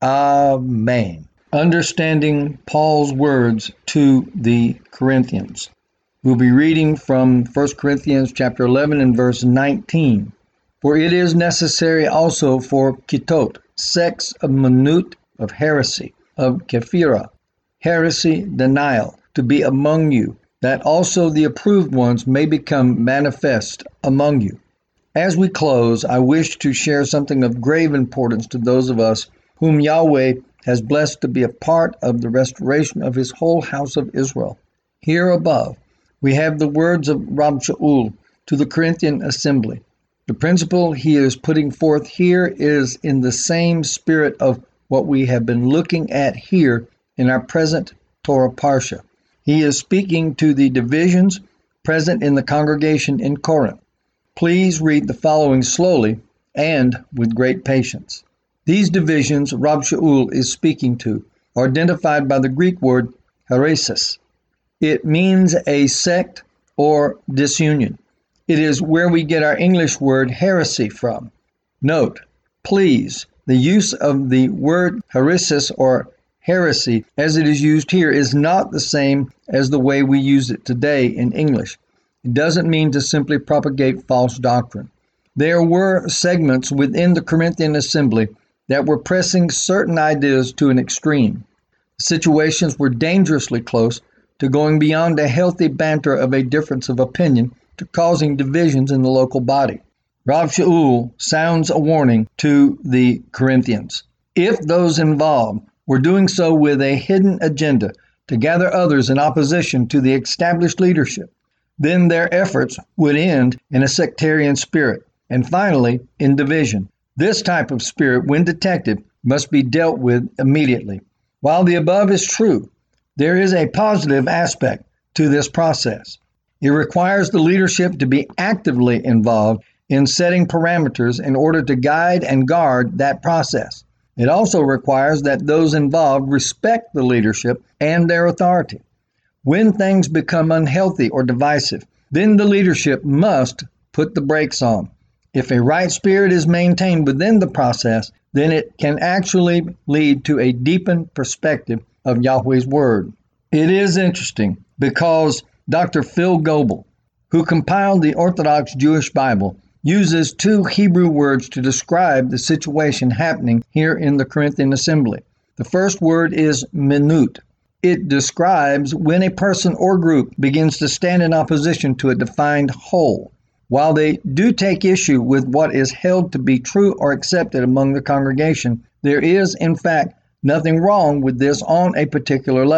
Amen. Understanding Paul's words to the Corinthians. We'll be reading from First Corinthians chapter eleven and verse nineteen. For it is necessary also for kitot, sects of minut, of heresy, of kephira, heresy, denial, to be among you, that also the approved ones may become manifest among you. As we close, I wish to share something of grave importance to those of us whom Yahweh has blessed to be a part of the restoration of his whole house of Israel. Here above, we have the words of Rab Shaul to the Corinthian assembly. The principle he is putting forth here is in the same spirit of what we have been looking at here in our present Torah Parsha. He is speaking to the divisions present in the congregation in Corinth. Please read the following slowly and with great patience. These divisions Rab Shaul is speaking to are identified by the Greek word heresis. It means a sect or disunion. It is where we get our English word heresy from. Note, please, the use of the word heresis or heresy as it is used here is not the same as the way we use it today in English. It doesn't mean to simply propagate false doctrine. There were segments within the Corinthian assembly that were pressing certain ideas to an extreme. Situations were dangerously close to going beyond a healthy banter of a difference of opinion to causing divisions in the local body. Rab Shaul sounds a warning to the Corinthians. If those involved were doing so with a hidden agenda to gather others in opposition to the established leadership, then their efforts would end in a sectarian spirit and finally in division. This type of spirit, when detected, must be dealt with immediately. While the above is true, there is a positive aspect to this process. It requires the leadership to be actively involved in setting parameters in order to guide and guard that process. It also requires that those involved respect the leadership and their authority. When things become unhealthy or divisive, then the leadership must put the brakes on. If a right spirit is maintained within the process, then it can actually lead to a deepened perspective of Yahweh's Word. It is interesting because Doctor Phil Goebel, who compiled the Orthodox Jewish Bible, uses two Hebrew words to describe the situation happening here in the Corinthian assembly. The first word is minut. It describes when a person or group begins to stand in opposition to a defined whole. While they do take issue with what is held to be true or accepted among the congregation, there is, in fact, nothing wrong with this on a particular level.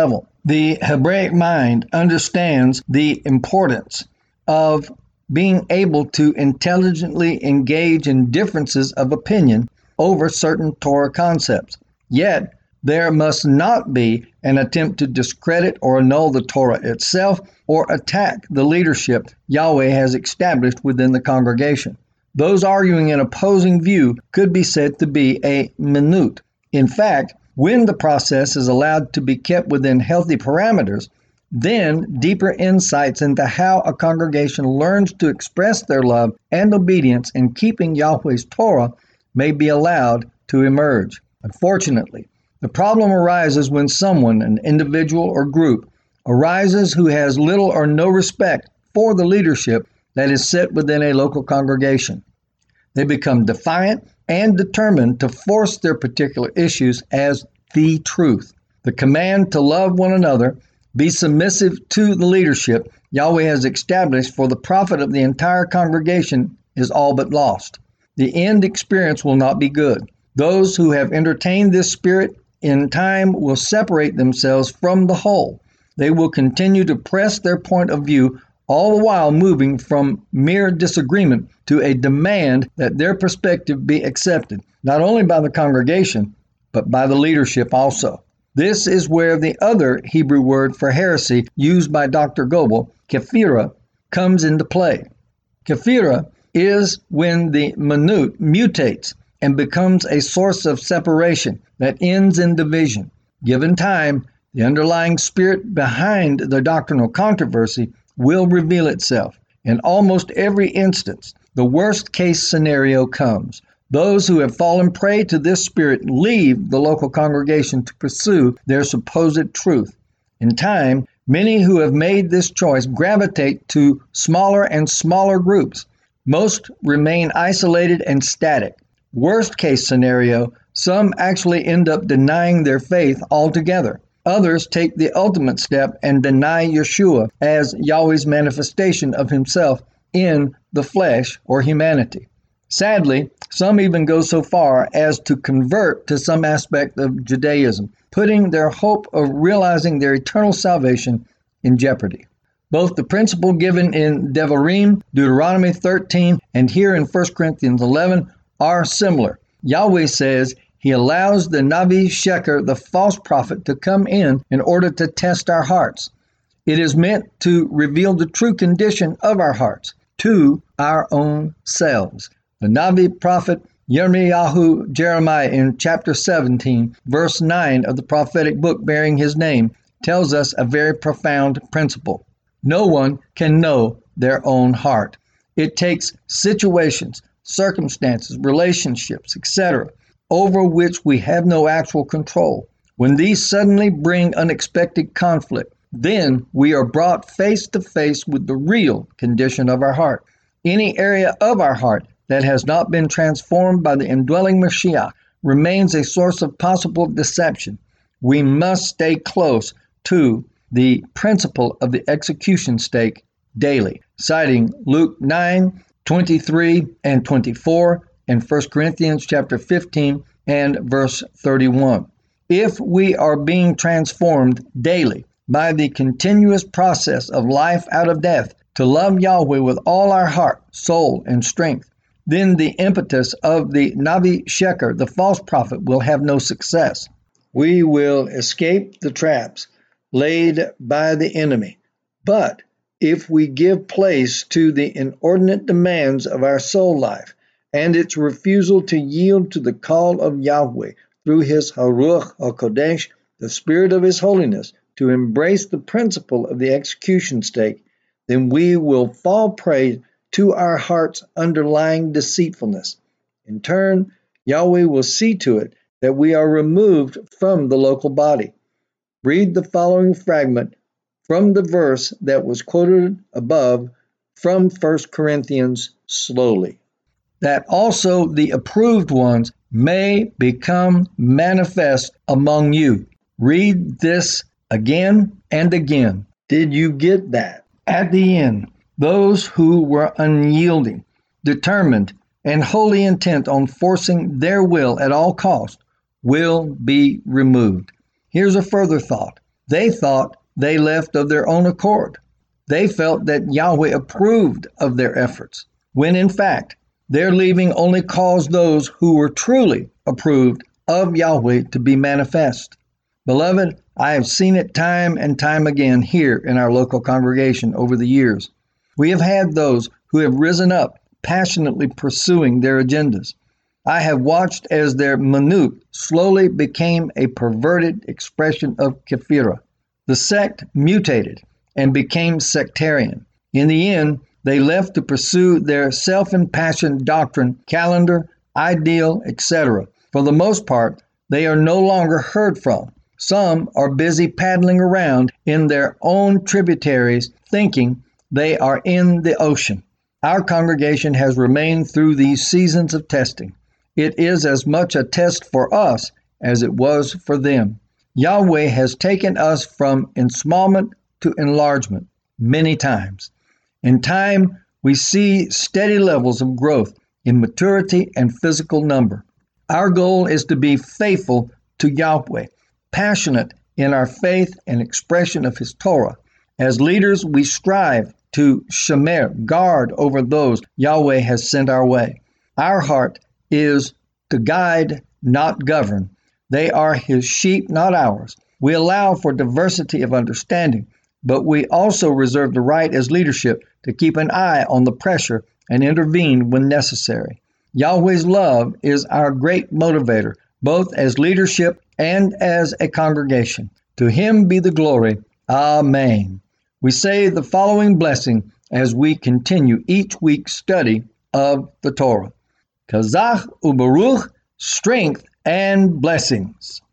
The Hebraic mind understands the importance of being able to intelligently engage in differences of opinion over certain Torah concepts. Yet, there must not be an attempt to discredit or annul the Torah itself or attack the leadership Yahweh has established within the congregation. Those arguing an opposing view could be said to be a minut. In fact, when the process is allowed to be kept within healthy parameters, then deeper insights into how a congregation learns to express their love and obedience in keeping Yahweh's Torah may be allowed to emerge. Unfortunately, the problem arises when someone, an individual or group, arises who has little or no respect for the leadership that is set within a local congregation. They become defiant and determined to force their particular issues as the truth. The command to love one another, be submissive to the leadership Yahweh has established for the profit of the entire congregation is all but lost. The end experience will not be good. Those who have entertained this spirit in time will separate themselves from the whole. They will continue to press their point of view, all the while moving from mere disagreement to a demand that their perspective be accepted, not only by the congregation, but by the leadership also. This is where the other Hebrew word for heresy used by Doctor Goebel, kephira, comes into play. Kephira is when the minut mutates and becomes a source of separation that ends in division. Given time, the underlying spirit behind the doctrinal controversy will reveal itself. In almost every instance, the worst case scenario comes. Those who have fallen prey to this spirit leave the local congregation to pursue their supposed truth. In time, many who have made this choice gravitate to smaller and smaller groups. Most remain isolated and static. Worst case scenario, some actually end up denying their faith altogether. Others take the ultimate step and deny Yeshua as Yahweh's manifestation of himself in the flesh or humanity. Sadly, some even go so far as to convert to some aspect of Judaism, putting their hope of realizing their eternal salvation in jeopardy. Both the principle given in Devarim, Deuteronomy thirteen, and here in First Corinthians eleven are similar. Yahweh says he allows the Navi Sheker, the false prophet, to come in in order to test our hearts. It is meant to reveal the true condition of our hearts to our own selves. The Navi prophet Yirmiyahu Jeremiah in chapter seventeen, verse nine of the prophetic book bearing his name, tells us a very profound principle. No one can know their own heart. It takes situations, circumstances, relationships, et cetera, over which we have no actual control. When these suddenly bring unexpected conflict, then we are brought face to face with the real condition of our heart. Any area of our heart that has not been transformed by the indwelling Mashiach remains a source of possible deception. We must stay close to the principle of the execution stake daily, citing Luke nine, twenty-three and twenty-four, and First Corinthians chapter fifteen and verse thirty-one. If we are being transformed daily by the continuous process of life out of death to love Yahweh with all our heart, soul, and strength, then the impetus of the Navi Sheker, the false prophet, will have no success. We will escape the traps laid by the enemy. But if we give place to the inordinate demands of our soul life and its refusal to yield to the call of Yahweh through his Haruach HaKodesh, the Spirit of his holiness, to embrace the principle of the execution stake, then we will fall prey to our heart's underlying deceitfulness. In turn, Yahweh will see to it that we are removed from the local body. Read the following fragment from the verse that was quoted above from First Corinthians slowly. That also the approved ones may become manifest among you. Read this again and again. Did you get that? At the end, those who were unyielding, determined, and wholly intent on forcing their will at all cost will be removed. Here's a further thought. They thought they left of their own accord. They felt that Yahweh approved of their efforts, when in fact, their leaving only caused those who were truly approved of Yahweh to be manifest. Beloved, I have seen it time and time again here in our local congregation over the years. We have had those who have risen up passionately pursuing their agendas. I have watched as their minut slowly became a perverted expression of Kephirah. The sect mutated and became sectarian. In the end, they left to pursue their self-impassioned doctrine, calendar, ideal, et cetera. For the most part, they are no longer heard from. Some are busy paddling around in their own tributaries, thinking they are in the ocean. Our congregation has remained through these seasons of testing. It is as much a test for us as it was for them. Yahweh has taken us from ensmallment to enlargement many times. In time, we see steady levels of growth in maturity and physical number. Our goal is to be faithful to Yahweh, passionate in our faith and expression of His Torah. As leaders, we strive to shemer, guard over those Yahweh has sent our way. Our heart is to guide, not govern. They are His sheep, not ours. We allow for diversity of understanding, but we also reserve the right as leadership to keep an eye on the pressure and intervene when necessary. Yahweh's love is our great motivator, both as leadership and as a congregation. To Him be the glory. Amen. We say the following blessing as we continue each week's study of the Torah. Kazach ubaruch, strength and blessings.